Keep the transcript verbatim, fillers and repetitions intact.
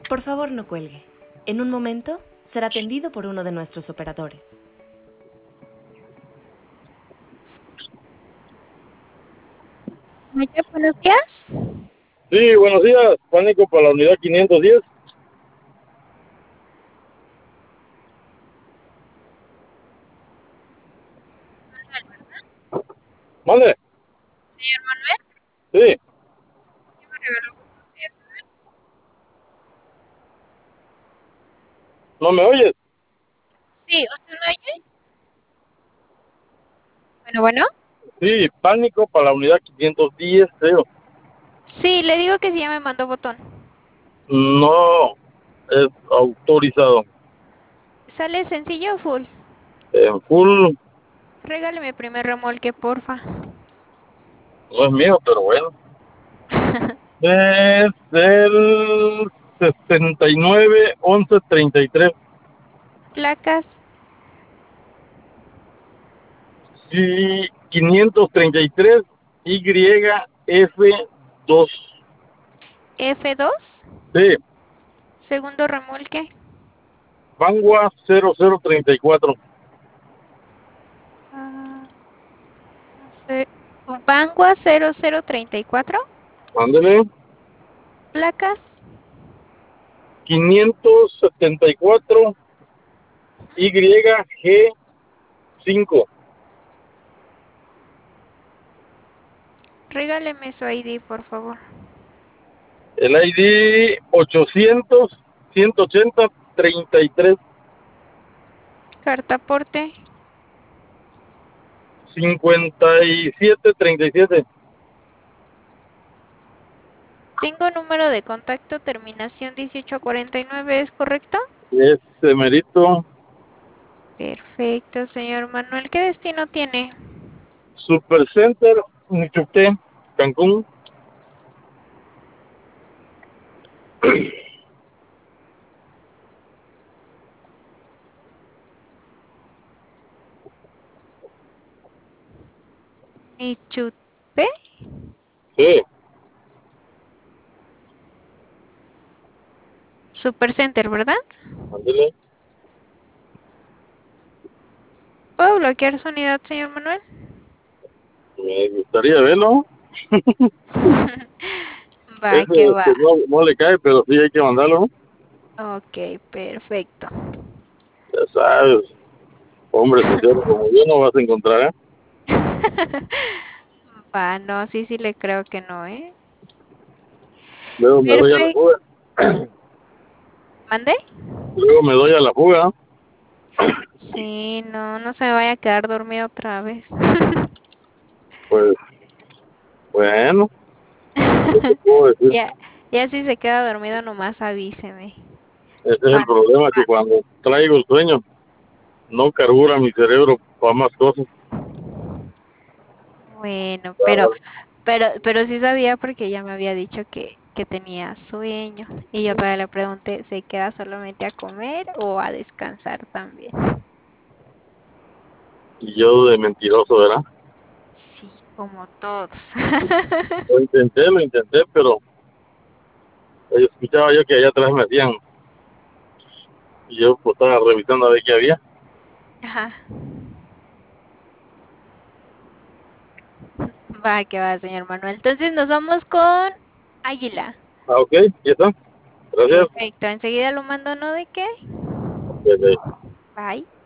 Por favor, no cuelgue. En un momento será atendido por uno de nuestros operadores. Oye, buenos días. Sí, buenos días, pánico para la unidad quinientos diez. ¿Mande? Señor Manuel, Sí, ¿sí me regaló buenos días? ¿no me oyes? Sí, ¿usted me oye? Bueno, bueno. Sí, pánico para la unidad quinientos diez, creo. Sí, le digo que sí, ya me mandó botón. No es autorizado. ¿Sale sencillo o full? En full, Regáleme primer remolque, porfa. no es mío, pero bueno. Es el sesenta y nueve once treinta y tres. Placas Sí, quinientos treinta y tres Y F dos. F dos. Sí, Segundo remolque. Vanguard cero cero treinta y cuatro. Ah, no sé. Vanguard cero cero treinta y cuatro. Ándele. Placas quinientos setenta y cuatro Y G cinco. Regáleme su I D, por favor. El I D ochocientos ciento ochenta treinta y tres Cartaporte. cincuenta y siete treinta y siete. Tengo número de contacto, terminación dieciocho cuarenta y nueve, ¿es correcto? Ese merito. Perfecto, señor Manuel. ¿Qué destino tiene? Supercenter Nichuqué, Cancún. Nichupe. Sí, Supercenter, ¿verdad? ándele. ¿Puedo bloquear su unidad, señor Manuel? Me gustaría verlo. Va, Ese que va. este, no, no le cae, pero sí hay que mandarlo, ¿no? Ok, perfecto. Ya sabes, hombre sincero como yo no vas a encontrar, ¿eh? Va, no, sí, sí le creo que no, ¿eh? Luego me doy a la Perfecto. fuga. ¿Mande? Luego me doy a la fuga. Sí, no, no se me vaya a quedar dormido otra vez. Pues, bueno, ¿qué te puedo decir? Ya, ya si se queda dormido, nomás avíseme. Ese es el Va, problema, que cuando traigo el sueño, no carbura mi cerebro para más cosas. bueno, pero, Ah, pero, pero sí sabía porque ya me había dicho que, que tenía sueño. Y yo todavía le pregunté, ¿se queda solamente a comer o a descansar también? y yo de mentiroso, ¿verdad? Sí, como todos. Lo intenté, lo intenté, pero eh, escuchaba yo que allá atrás me hacían, y yo pues estaba revisando a ver qué había. Ajá. Va, que va, señor Manuel. Entonces nos vamos con Águila. Ah, ok, ya está. Gracias. Perfecto. Enseguida lo mando, ¿no? ¿De qué? Ok, ok. Bye.